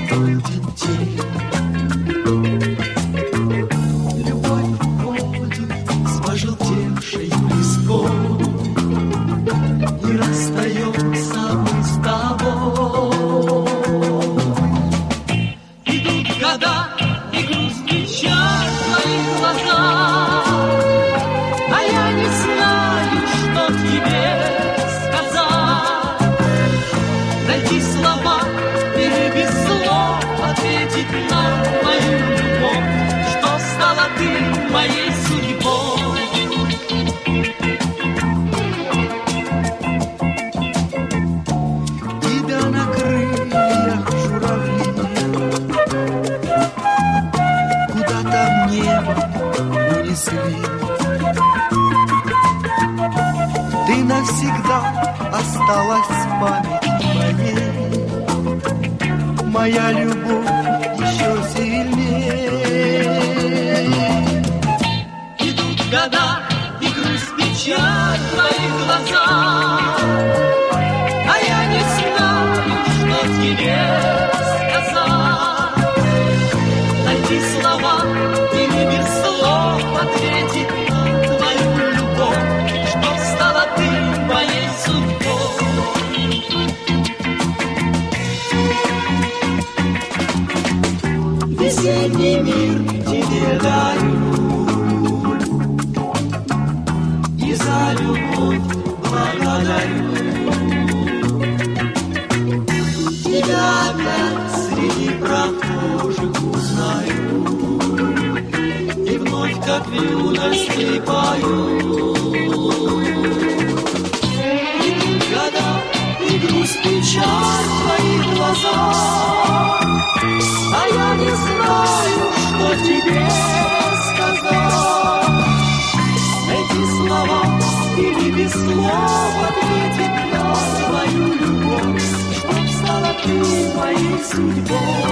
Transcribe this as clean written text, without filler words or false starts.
молодой день. Любовь уходит с пожелтевшей листком, и расстаемся мы с тобой. Идут года, и грусть, печаль в твоих глазах, а я не знаю, что тебе сказать. Найти слова или без слов ответить на мою любовь, что стала ты моей судьбой. Тебя на крыльях журавли куда-то в небо унесли. Ты навсегда осталась в памяти моей. Моя любовь еще сильнее. Идут года, и грусть, печаль в твоих глазах, а я не знаю, что тебе сказать. Найти слова или без слов ответить на твою любовь, что стала ты моей судьбой. Весенний мир тебе дарю, и за любовь благодарю. Тебя опять среди прохожих узнаю, и вновь, как в юности, пою. Идут года, и грусть, печаль в твоих глазах, а я не знаю, что тебе сказать. Эти слова или без слов ответить на свою любовь, чтоб стала ты моей судьбой.